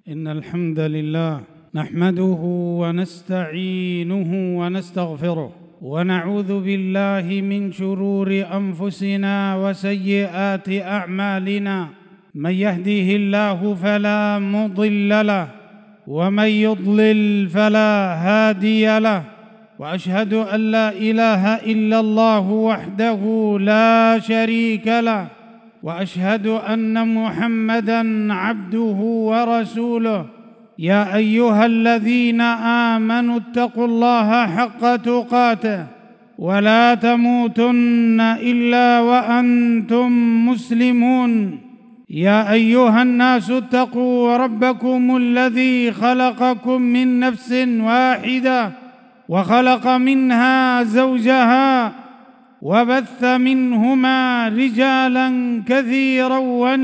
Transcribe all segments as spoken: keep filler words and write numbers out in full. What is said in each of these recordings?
إن الحمد لله نحمده ونستعينه ونستغفره ونعوذ بالله من شرور أنفسنا وسيئات أعمالنا. من يهده الله فلا مضل له ومن يضلل فلا هادي له، وأشهد أن لا إله إلا الله وحده لا شريك له، وأشهد أن محمدًا عبده ورسوله. يا أيها الذين آمنوا اتقوا الله حق تقاته ولا تموتن إلا وأنتم مسلمون. يا أيها الناس اتقوا ربكم الذي خلقكم من نفس واحدة وخلق منها زوجها وبث منهما رجالا كثيرا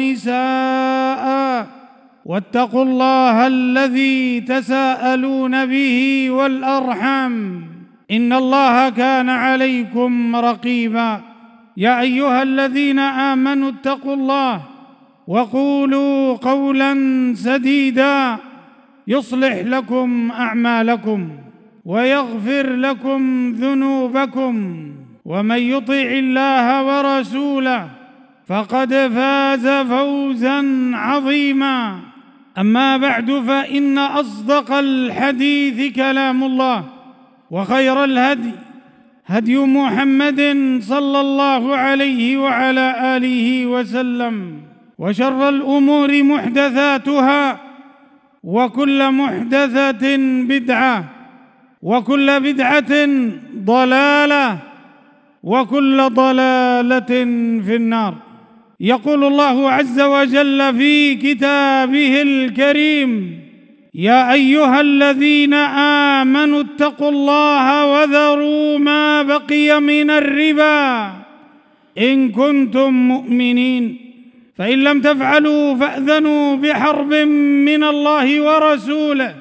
ونساء، واتقوا الله الذي تساءلون به والأرحام إن الله كان عليكم رقيبا. يا أيها الذين آمنوا اتقوا الله وقولوا قولا سديدا يصلح لكم أعمالكم ويغفر لكم ذنوبكم، ومن يطع الله ورسوله فقد فاز فوزا عظيما. أما بعد، فإن أصدق الحديث كلام الله، وخير الهدي هدي محمد صلى الله عليه وعلى آله وسلم، وشر الأمور محدثاتها، وكل محدثة بدعة، وكل بدعة ضلالة، وكل ضلالة في النار. يقول الله عز وجل في كتابه الكريم: يا أيها الذين آمنوا اتقوا الله وذروا ما بقي من الربا إن كنتم مؤمنين، فإن لم تفعلوا فأذنوا بحرب من الله ورسوله.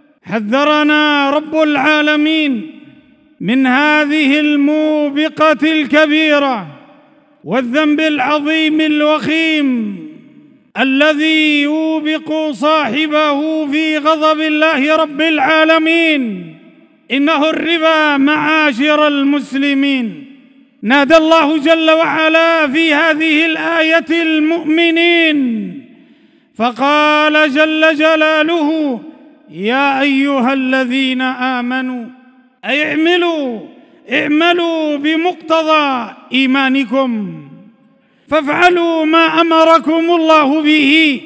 حذرنا رب العالمين من هذه الموبقة الكبيرة والذنب العظيم الوخيم الذي يوبق صاحبه في غضب الله رب العالمين، إنه الربا معاشر المسلمين. نادى الله جل وعلا في هذه الآية المؤمنين فقال جل جلاله: يا أيها الذين آمنوا أي اعملوا اعملوا بمقتضى إيمانكم، فافعلوا ما أمركم الله به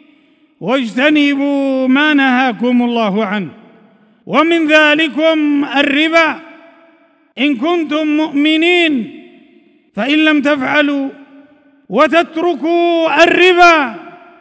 واجتنبوا ما نهاكم الله عنه، ومن ذلكم الربا إن كنتم مؤمنين. فإن لم تفعلوا وتتركوا الربا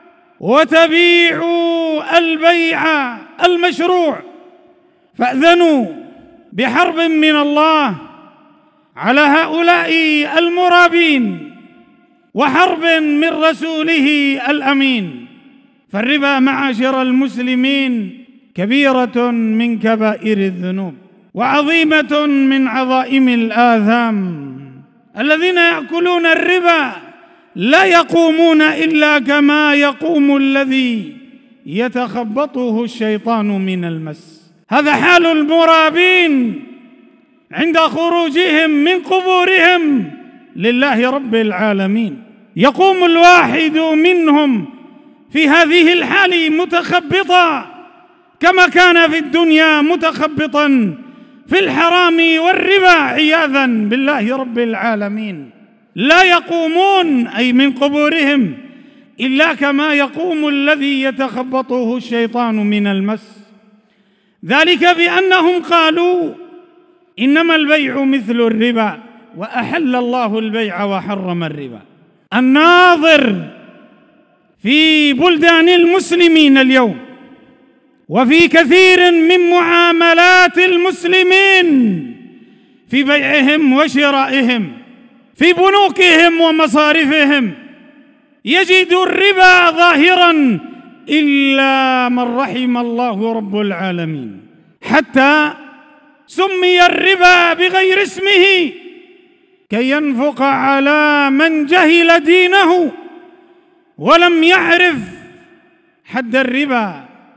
وتبيعوا البيع المشروع فأذنوا بحرب من الله على هؤلاء المرابين، وحرب من رسوله الأمين. فالربا معاشر المسلمين كبيرة من كبائر الذنوب، وعظيمة من عظائم الآثام. الذين يأكلون الربا لا يقومون إلا كما يقوم الذي يتخبطه الشيطان من المس. هذا حال المرابين عند خروجهم من قبورهم لله رب العالمين. يقوم الواحد منهم في هذه الحال متخبطا كما كان في الدنيا متخبطا في الحرام والربا عياذا بالله رب العالمين. لا يقومون أي من قبورهم إلا كما يقوم الذي يتخبطه الشيطان من المس، ذلك بأنهم قالوا إنما البيع مثل الربا وأحل الله البيع وحرم الربا. الناظر في بلدان المسلمين اليوم وفي كثير من معاملات المسلمين في بيعهم وشرائهم في بنوكهم ومصارفهم يجد الربا ظاهرا إلا من رحم الله رب العالمين، حتى سمي الربا بغير اسمه كي ينفق على من جهل دينه ولم يعرف حد الربا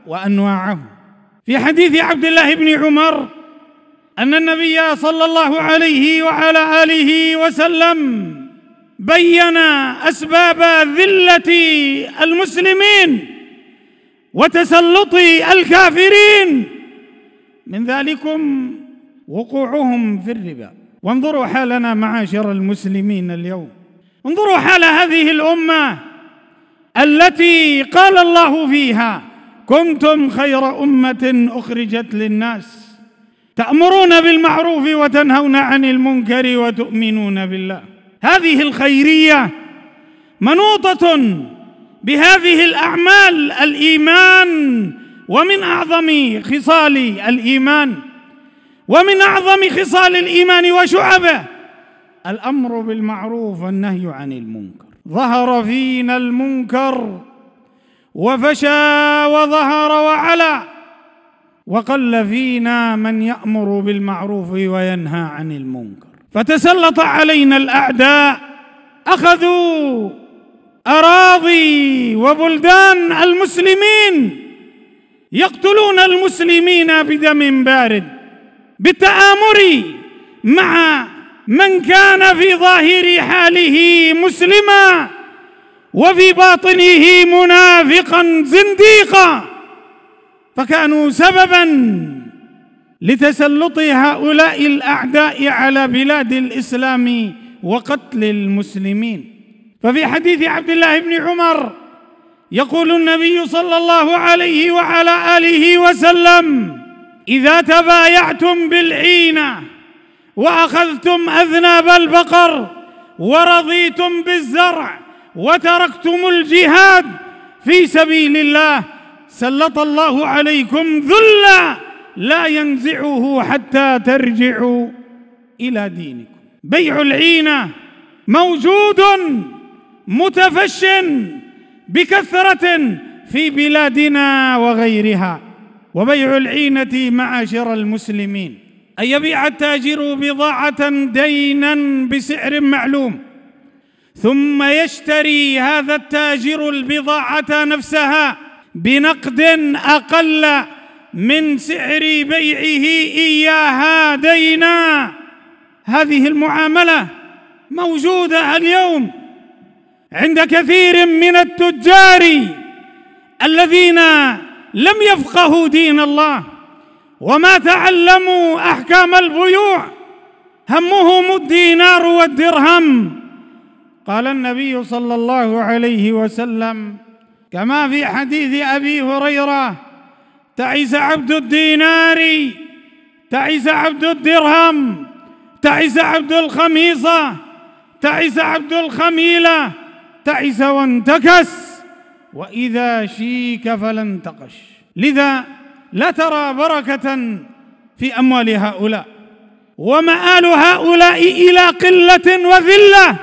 وأنواعه. في حديث عبد الله بن عمر أن النبي صلى الله عليه وعلى آله وسلم بين أسباب ذلة المسلمين وتسلط الكافرين، من ذلكم وقوعهم في الربا. وانظروا حالنا معاشر المسلمين اليوم، انظروا حال هذه الأمة التي قال الله فيها: كنتم خير أمة أخرجت للناس تأمرون بالمعروف وتنهون عن المنكر وتؤمنون بالله. هذه الخيرية منوطة بهذه الأعمال الإيمان، ومن أعظم خصال الإيمان ومن أعظم خصال الإيمان وشعبه الأمر بالمعروف والنهي عن المنكر. ظهر فينا المنكر وفشى وظهر وعلى، وقل فينا من يأمر بالمعروف وينهى عن المنكر، فتسلط علينا الأعداء، أخذوا أراضي وبلدان المسلمين، يقتلون المسلمين بدم بارد بالتآمر مع من كان في ظاهر حاله مسلما وفي باطنه منافقا زنديقا، فكانوا سببا لتسلط هؤلاء الأعداء على بلاد الإسلام وقتل المسلمين. ففي حديث عبد الله بن عمر يقول النبي صلى الله عليه وعلى آله وسلم: إذا تبايعتم بالعينة وأخذتم أذناب البقر ورضيتم بالزرع وتركتم الجهاد في سبيل الله سلط الله عليكم ذلا لا ينزعه حتى ترجعوا إلى دينكم. بيع العينة موجود متفش بكثرة في بلادنا وغيرها. وبيع العينة معاشر المسلمين أن يبيع التاجر بضاعة دينا بسعر معلوم، ثم يشتري هذا التاجر البضاعة نفسها بنقد أقل من سعر بيعه إياها دينا. هذه المعاملة موجودة اليوم عند كثير من التجار الذين لم يفقهوا دين الله وما تعلموا أحكام البيوع، همهم الدينار والدرهم. قال النبي صلى الله عليه وسلم كما في حديث أبي هريرة: تعس عبد الدينار، تعس عبد الدرهم، تعس عبد الخميصة، تعس عبد الخميلة، تعس وانتكس، وإذا شيك فلا انتقش. لذا لا ترى بركة في أموال هؤلاء، ومآل هؤلاء إلى قلة وذلة،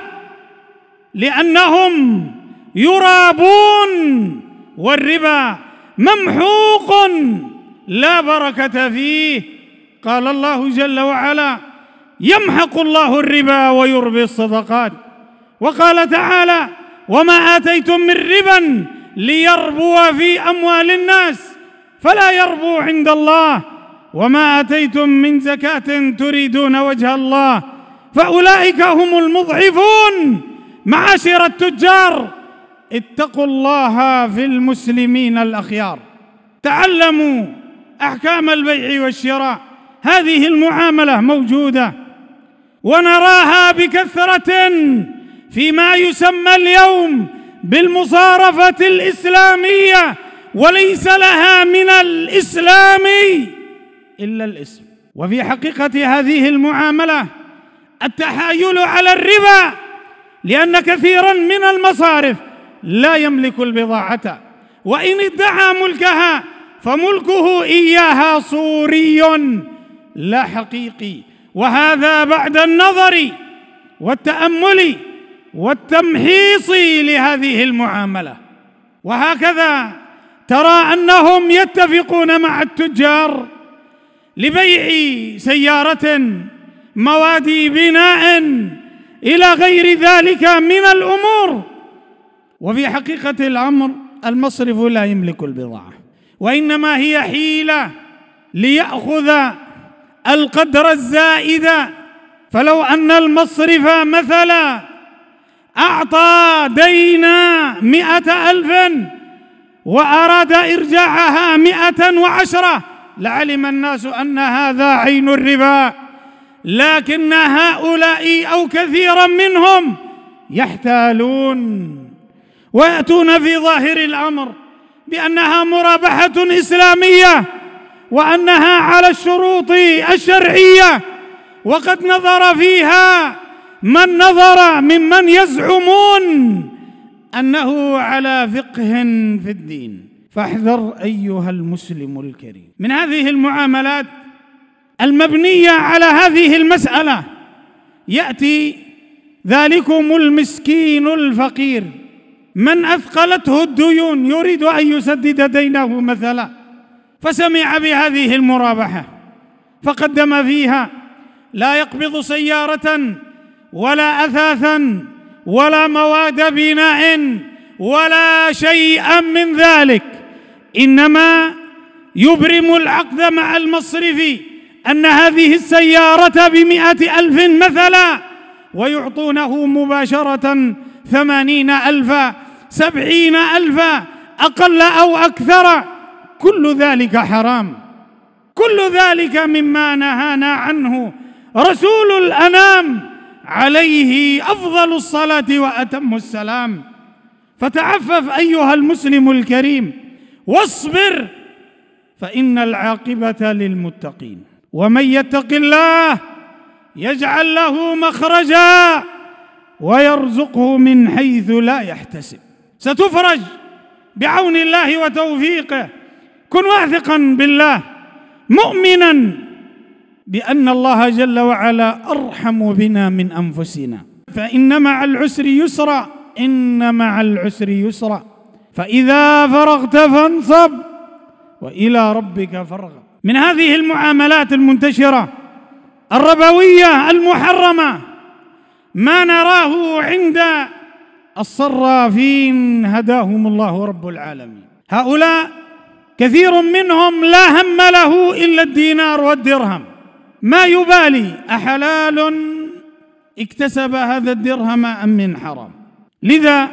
لأنهم يرابون والربا ممحوق لا بركة فيه. قال الله جل وعلا: يمحق الله الربا ويربي الصدقات. وقال تعالى: وما آتيتم من ربا ليربو في أموال الناس فلا يربو عند الله، وما آتيتم من زكاة تريدون وجه الله فأولئك هم المضعفون. معاشر التجار، اتقوا الله في المسلمين الأخيار، تعلموا أحكام البيع والشراء. هذه المعاملة موجودة ونراها بكثرة فيما يسمى اليوم بالمصارفة الإسلامية، وليس لها من الإسلام إلا الاسم. وفي حقيقة هذه المعاملة التحايل على الربا، لأن كثيرا من المصارف لا يملك البضاعة، وإن ادعى ملكها فملكه إياها صوري لا حقيقي. وهذا بعد النظر والتأمل والتمحيص لهذه المعاملة. وهكذا ترى أنهم يتفقون مع التجار لبيع سيارة، مواد بناء، إلى غير ذلك من الأمور. وفي حقيقة الأمر المصرف لا يملك البضاعة، وإنما هي حيلة ليأخذ القدر الزائد. فلو أن المصرف مثلا أعطى دينا مئة ألف وأراد إرجاعها مئة وعشرة لعلم الناس أن هذا عين الربا، لكن هؤلاء أو كثيرا منهم يحتالون ويأتون في ظاهر الأمر بأنها مرابحة إسلامية وأنها على الشروط الشرعية، وقد نظر فيها من نظر ممن يزعمون أنه على فقه في الدين. فاحذر أيها المسلم الكريم من هذه المعاملات المبنية على هذه المسألة. يأتي ذلكم المسكين الفقير من أثقلته الديون يريد أن يسدد دينه مثلا، فسمع بهذه المرابحة فقدم فيها، لا يقبض سيارة ولا أثاثا ولا مواد بناء ولا شيئا من ذلك، إنما يبرم العقد مع المصرف أن هذه السيارة بمئة ألف مثلا، ويعطونه مباشرة ثمانين ألفا سبعين ألفا أقل أو أكثر. كل ذلك حرام، كل ذلك مما نهانا عنه رسول الأنام عليه أفضل الصلاة وأتم السلام. فتعفف أيها المسلم الكريم واصبر، فإن العاقبة للمتقين. ومن يتق الله يجعل له مخرجا ويرزقه من حيث لا يحتسب. ستفرج بعون الله وتوفيقه. كن واثقا بالله مؤمنا بأن الله جل وعلا أرحم بنا من أنفسنا، فإن مع العسر يسرا، إن مع العسر يسرا، فإذا فرغت فانصب وإلى ربك فارغب. من هذه المعاملات المنتشرة الربوية المحرمة ما نراه عند الصرافين هداهم الله رب العالمين. هؤلاء كثير منهم لا هم له إلا الدينار والدرهم، ما يبالي أحلال اكتسب هذا الدرهم أم من حرام. لذا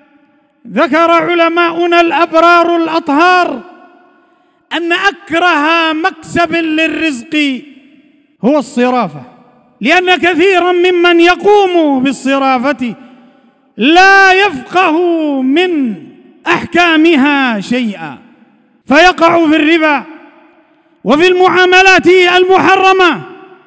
ذكر علماؤنا الأبرار الأطهار أن أكره مكسب للرزق هو الصرافة، لأن كثيرا ممن يقوم بالصرافة لا يفقه من أحكامها شيئا، فيقع في الربا وفي المعاملات المحرمة.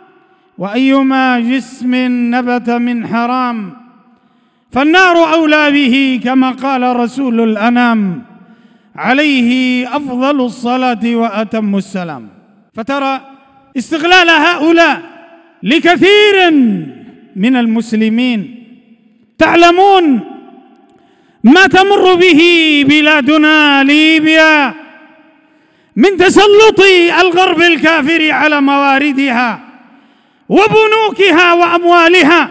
وأيما جسم نبت من حرام فالنار أولى به، كما قال رسول الأنام عليه أفضل الصلاة وأتم السلام. فترى استغلال هؤلاء لكثير من المسلمين. تعلمون ما تمر به بلادنا ليبيا من تسلط الغرب الكافر على مواردها وبنوكها وأموالها،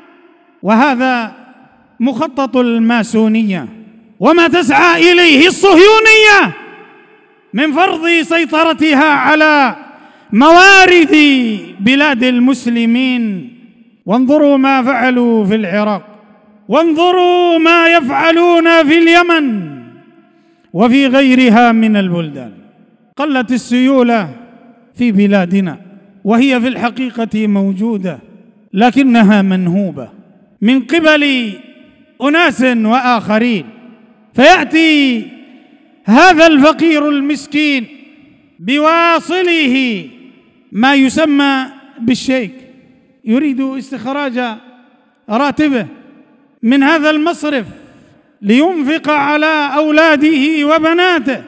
وهذا مخطط الماسونية وما تسعى إليه الصهيونية من فرض سيطرتها على موارد بلاد المسلمين. وانظروا ما فعلوا في العراق، وانظروا ما يفعلون في اليمن وفي غيرها من البلدان. قلت السيولة في بلادنا وهي في الحقيقة موجودة، لكنها منهوبة من قبل أناس وآخرين. فيأتي هذا الفقير المسكين بواصله ما يسمى بالشيك، يريد استخراج راتبه من هذا المصرف لينفق على أولاده وبناته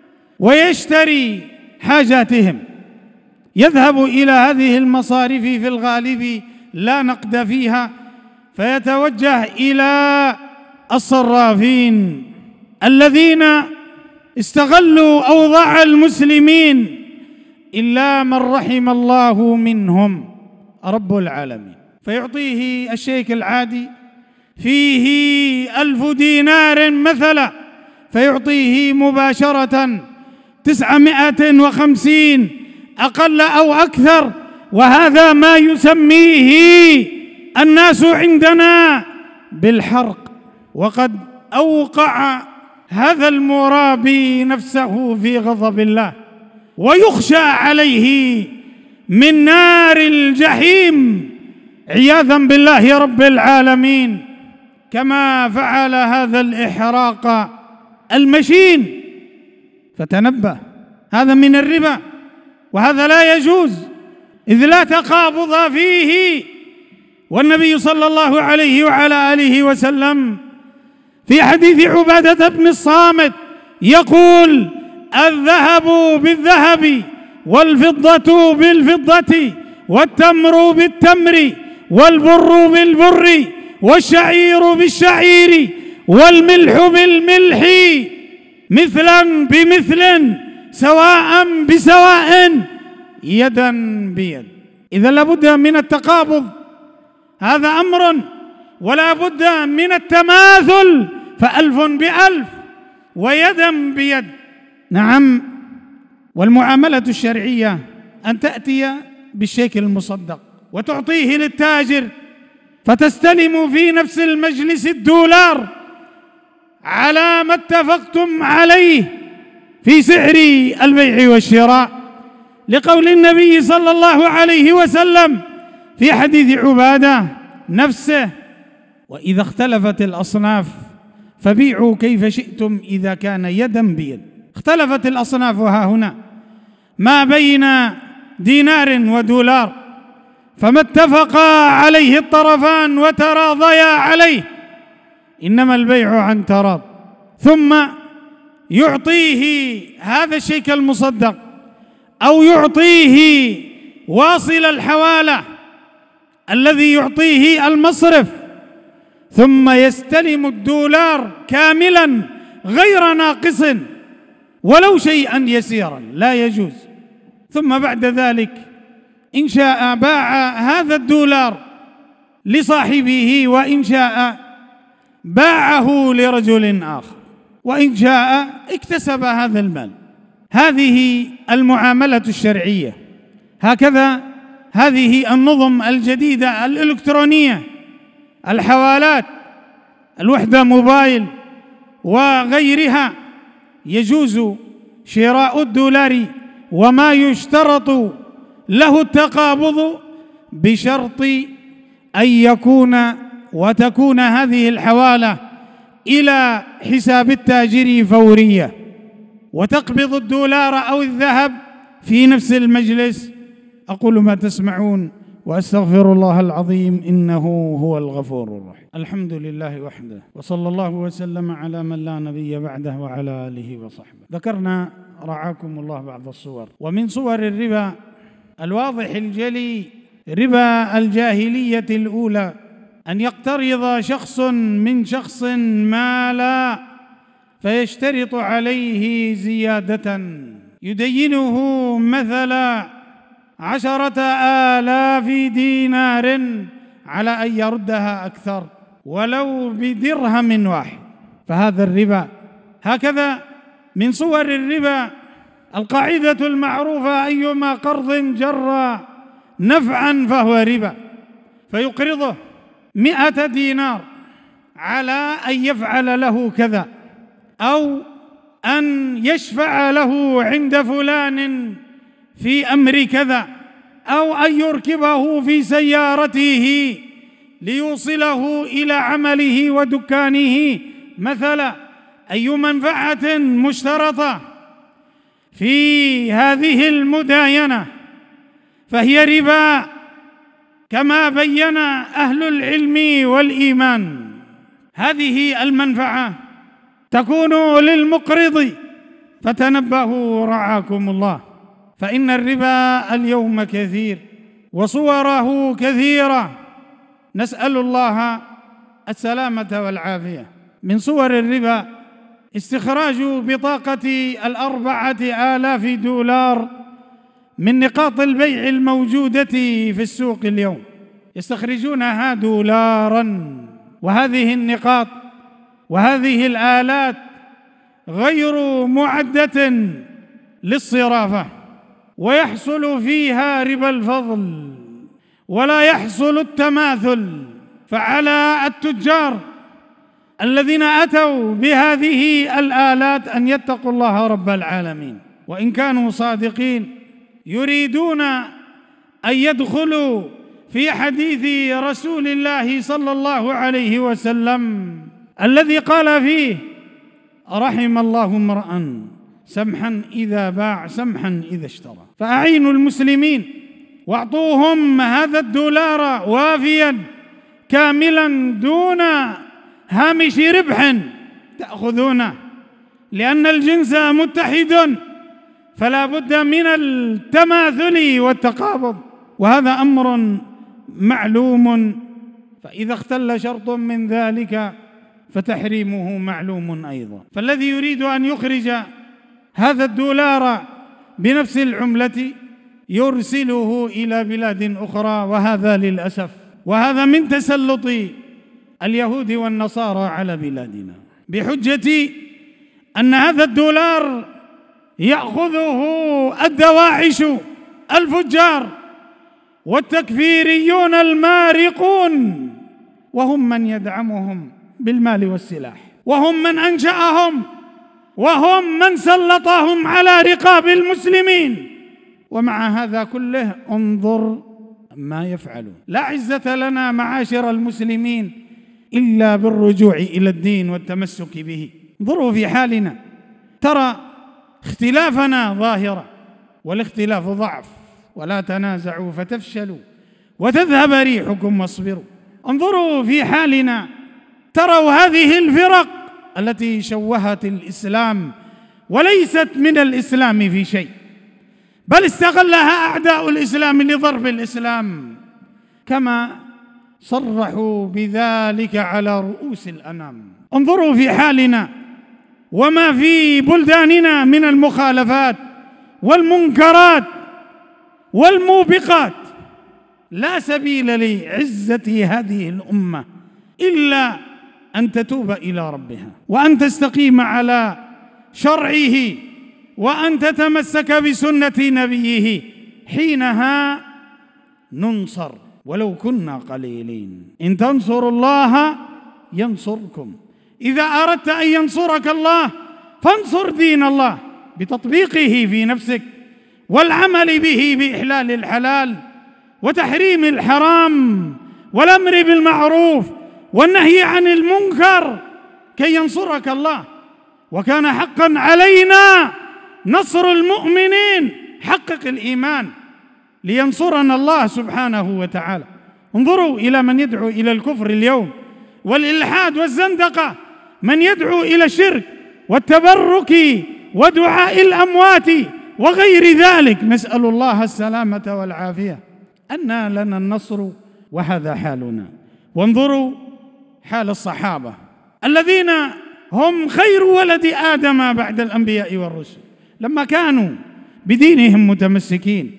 ويشتري حاجاتهم. يذهب إلى هذه المصارف في الغالب لا نقد فيها، فيتوجه إلى الصرافين الذين استغلوا أوضاع المسلمين إلا من رحم الله منهم رب العالمين. فيعطيه الشيك العادي فيه ألف دينار مثلا، فيعطيه مباشرة تسعمائة وخمسين أقل أو أكثر، وهذا ما يسميه الناس عندنا بالحرق. وقد أوقع هذا المرابي نفسه في غضب الله، ويخشى عليه من نار الجحيم عياذا بالله رب العالمين، كما فعل هذا الإحراق المشين. فتنبه، هذا من الربا، وهذا لا يجوز، إذ لا تقابض فيه. والنبي صلى الله عليه وعلى آله وسلم في حديث عبادة بن الصامت يقول: الذهب بالذهب، والفضة بالفضة، والتمر بالتمر، والبر بالبر، والشعير بالشعير، والملح بالملح، مثلا بمثل، سواء بسواء، يدا بيد. إذا لابد من التقابض، هذا أمر، ولا بد من التماثل، فألف بألف ويدا بيد. نعم. والمعاملة الشرعية أن تأتي بالشيك المصدق وتعطيه للتاجر، فتستلم في نفس المجلس الدولار على ما اتفقتم عليه في سعر البيع والشراء، لقول النبي صلى الله عليه وسلم في حديث عبادة نفسه: وإذا اختلفت الأصناف فبيعوا كيف شئتم إذا كان يدا بيد. اختلفت الأصناف ها هنا ما بين دينار ودولار، فما اتفقا عليه الطرفان وتراضيا عليه إنما البيع عن تراض، ثم يعطيه هذا الشيك المصدق أو يعطيه واصل الحوالة الذي يعطيه المصرف، ثم يستلم الدولار كاملا غير ناقص ولو شيئا يسيرا، لا يجوز. ثم بعد ذلك إن شاء باع هذا الدولار لصاحبه، وإن شاء باعه لرجل آخر، وإن شاء اكتسب هذا المال. هذه المعاملة الشرعية، هكذا هذه النظم الجديدة الإلكترونية، الحوالات، الوحدة موبايل وغيرها، يجوز شراء الدولار وما يشترط له التقابض بشرط أن يكون وتكون هذه الحوالة إلى حساب التاجر فورية، وتقبض الدولار أو الذهب في نفس المجلس. أقول ما تسمعون وأستغفر الله العظيم إنه هو الغفور الرحيم. الحمد لله وحده، وصلى الله وسلم على من لا نبي بعده وعلى آله وصحبه. ذكرنا رعاكم الله بعض الصور، ومن صور الربا الواضح الجلي ربا الجاهلية الأولى، أن يقترض شخص من شخص مالا فيشترط عليه زيادة، يدينه مثلا عشرة آلاف دينار على أن يردها أكثر ولو بدرهم واحد، فهذا الربا. هكذا من صور الربا القاعدة المعروفة: أيما قرض جر نفعا فهو ربا، فيقرضه مئة دينار على أن يفعل له كذا، أو أن يشفع له عند فلان في أمر كذا، أو أن يركبه في سيارته ليوصله إلى عمله ودكانه مثلا. أي منفعة مشترطة في هذه المداينة فهي ربا، كما بين أهل العلم والإيمان. هذه المنفعة تكون للمقرض، فتنبهوا رعاكم الله، فإن الربا اليوم كثير وصوره كثيرة، نسأل الله السلامة والعافية. من صور الربا استخراج بطاقة الأربعة آلاف دولار من نقاط البيع الموجودة في السوق اليوم، يستخرجونها دولارا، وهذه النقاط وهذه الآلات غير معدة للصرافة، ويحصل فيها ربا الفضل ولا يحصل التماثل. فعلى التجار الذين أتوا بهذه الآلات أن يتقوا الله رب العالمين، وإن كانوا صادقين يريدون أن يدخلوا في حديث رسول الله صلى الله عليه وسلم الذي قال فيه: رحم الله امرأ سمحا إذا باع سمحا إذا اشترى. فأعينوا المسلمين واعطوهم هذا الدولار وافيا كاملا دون هامش ربح تأخذونه، لأن الجنس متحد فلا بد من التماثل والتقابض، وهذا أمر معلوم، فإذا اختل شرط من ذلك فتحريمه معلوم أيضا. فالذي يريد أن يخرج هذا الدولار بنفس العملة يرسله إلى بلاد أخرى، وهذا للأسف وهذا من تسلط اليهود والنصارى على بلادنا، بحجة أن هذا الدولار يأخذه الدواعش الفجار والتكفيريون المارقون، وهم من يدعمهم بالمال والسلاح، وهم من أنشأهم، وهم من سلطهم على رقاب المسلمين. ومع هذا كله انظر ما يفعلون. لا عزة لنا معاشر المسلمين إلا بالرجوع إلى الدين والتمسك به. انظروا في حالنا، ترى اختلافنا ظاهرة، والاختلاف ضعف، ولا تنازعوا فتفشلوا وتذهب ريحكم واصبروا. انظروا في حالنا، تروا هذه الفرق التي شوهت الإسلام وليست من الإسلام في شيء، بل استغلها أعداء الإسلام لضرب الإسلام، كما صرحوا بذلك على رؤوس الأنام. انظروا في حالنا وما في بلداننا من المخالفات والمنكرات والموبقات. لا سبيل لعزة هذه الأمة إلا أن تتوب إلى ربها، وأن تستقيم على شرعه، وأن تتمسك بسنة نبيه. حينها ننصر ولو كنا قليلين. إن تنصروا الله ينصركم. إذا أردت أن ينصرك الله فانصر دين الله بتطبيقه في نفسك، والعمل به بإحلال الحلال وتحريم الحرام، والأمر بالمعروف والنهي عن المنكر، كي ينصرك الله. وكان حقا علينا نصر المؤمنين. حقق الإيمان لينصرنا الله سبحانه وتعالى. انظروا إلى من يدعو إلى الكفر اليوم والإلحاد والزندقة، من يدعو إلى الشرك والتبرك ودعاء الأموات وغير ذلك. نسأل الله السلامة والعافية. أنى لنا النصر وهذا حالنا. وانظروا حال الصحابة الذين هم خير ولد آدم بعد الأنبياء والرسل، لما كانوا بدينهم متمسكين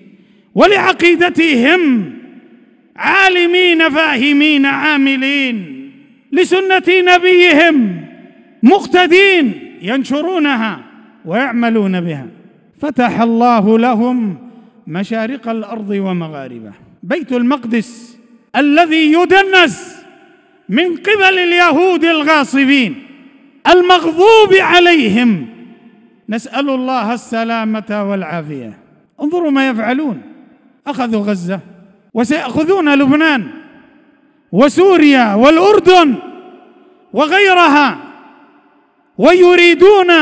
ولعقيدتهم عالمين فاهمين عاملين، لسنة نبيهم مقتدين، ينشرونها ويعملون بها. فتح الله لهم مشارق الأرض ومغاربها. بيت المقدس الذي يدنس من قبل اليهود الغاصبين المغضوب عليهم، نسأل الله السلامة والعافية. انظروا ما يفعلون. أخذوا غزة وسيأخذون لبنان وسوريا والأردن وغيرها، ويريدون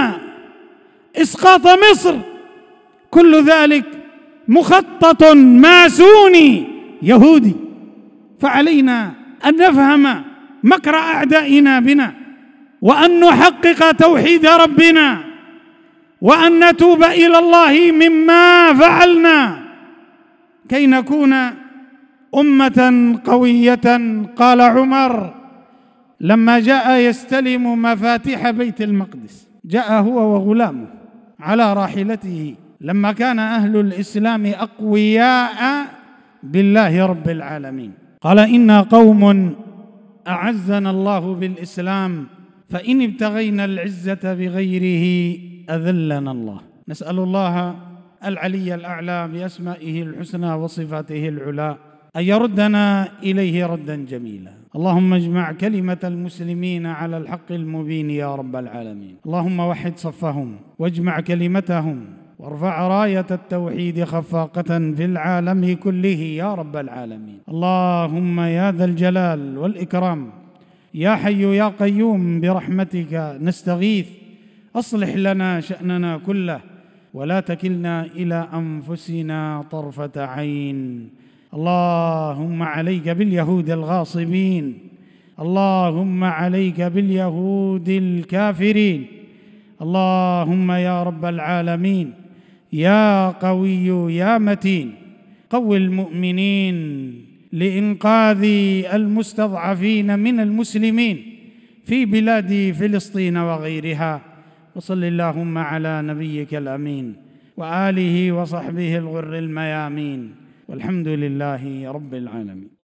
إسقاط مصر. كل ذلك مخطط ماسوني يهودي. فعلينا أن نفهم مكر أعدائنا بنا، وأن نحقق توحيد ربنا، وأن نتوب إلى الله مما فعلنا، كي نكون أمة قوية. قال عمر لما جاء يستلم مفاتيح بيت المقدس، جاء هو وغلامه على راحلته، لما كان أهل الإسلام أقوياء بالله رب العالمين، قال إنا قوم أعزنا الله بالإسلام، فإن ابتغينا العزة بغيره أذلنا الله. نسأل الله العلي الأعلى بأسمائه الحسنى وصفاته العلى أن يردنا إليه ردا جميلا. اللهم اجمع كلمة المسلمين على الحق المبين يا رب العالمين. اللهم وحد صفهم واجمع كلمتهم وارفع راية التوحيد خفاقة في العالم كله يا رب العالمين. اللهم يا ذا الجلال والإكرام يا حي يا قيوم برحمتك نستغيث، أصلح لنا شأننا كله ولا تكلنا إلى أنفسنا طرفة عين. اللهم عليك باليهود الغاصبين، اللهم عليك باليهود الكافرين. اللهم يا رب العالمين يا قوي يا متين قو المؤمنين لإنقاذ المستضعفين من المسلمين في بلاد فلسطين وغيرها. وصل اللهم على نبيك الأمين وآله وصحبه الغر الميامين، والحمد لله رب العالمين.